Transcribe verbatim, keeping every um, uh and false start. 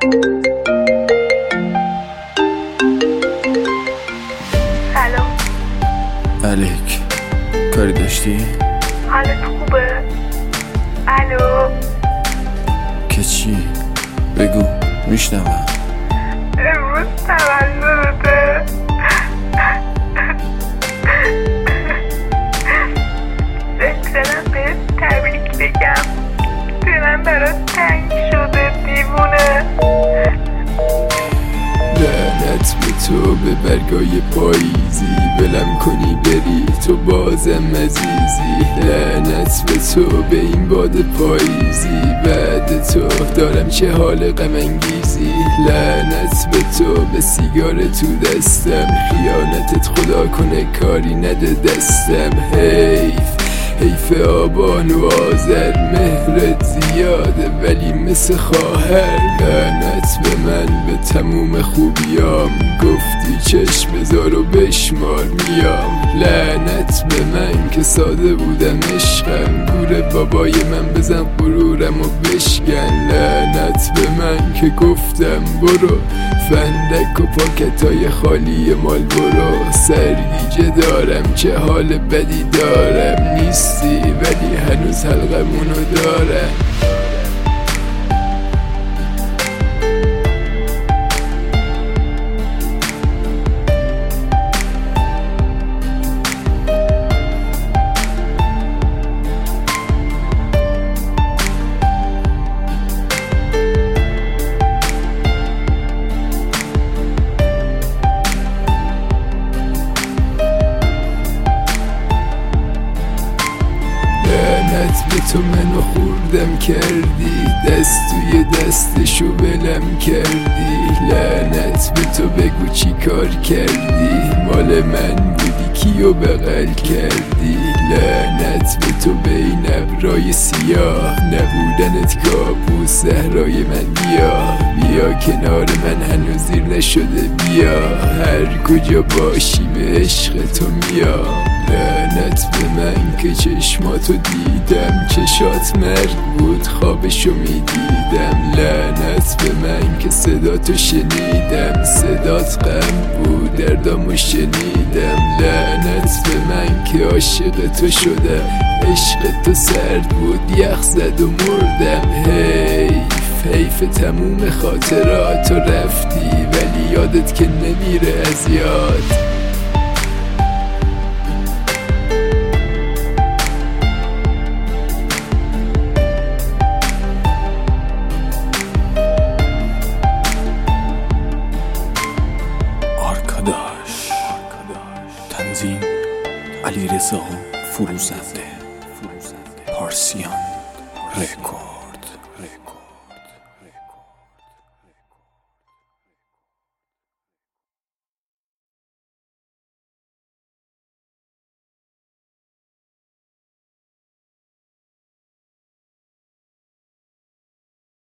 سلام. علیک، کاری داشتی؟ حالت خوبه؟ الو. که چی؟ بگو، میشنوم. امروز تولدته. دلم بهت تبریک بگم. دلم برات تنگ شده دیوونه. لعنت به تو، به برگای پاییزی، ولم کنی بری تو بازم عزیزی. لعنت به تو، به این باد پاییزی، بعد تو دارم چه حال غم انگیزی. لعنت به تو، به سیگار تو دستم، خیانتت خدا کنه کاری نده دستم. حیف حیف آبان و آذر، مهرت زیاده ولی مثل خواهر. لعنت به من، به تموم خوبیام، گفتی چشم بذار و بشمار میام. لعنت به من که ساده بودم عشقم، گور بابای من بزن غرورم و بشکن. لعنت به من که گفتم برو، فندک و پاکتای خالی مال برو. سرگیجه دارم چه حال بدی دارم، نیستی ولی هنوز حلقمونو دارم. به تو منو خوردم کردی، دست توی دستشو بلم کردی. لعنت به تو، بگو چی کار کردی، مال من بودی کیو بغل کردی. لعنت به تو، به این ابرای سیاه، نبودنت کابوس زهرای من. بیا بیا کنار من، هنوز دیر نشده بیا، هر کجا باشی به عشق تو میا. لعنت به من که چشماتو دیدم، چشات مرگ بود خوابشو میدیدم. لعنت به من که صداتو شنیدم، صدات غم بود دردامو شنیدم. لعنت به من که عاشق تو شدم، عشق تو سرد بود یخ زد و مردم. حیف حیف تموم خاطراتو رفتی، ولی یادت که نمیره از یاد. تنظیم علیرضا فروزنده، پارسیان رکورد.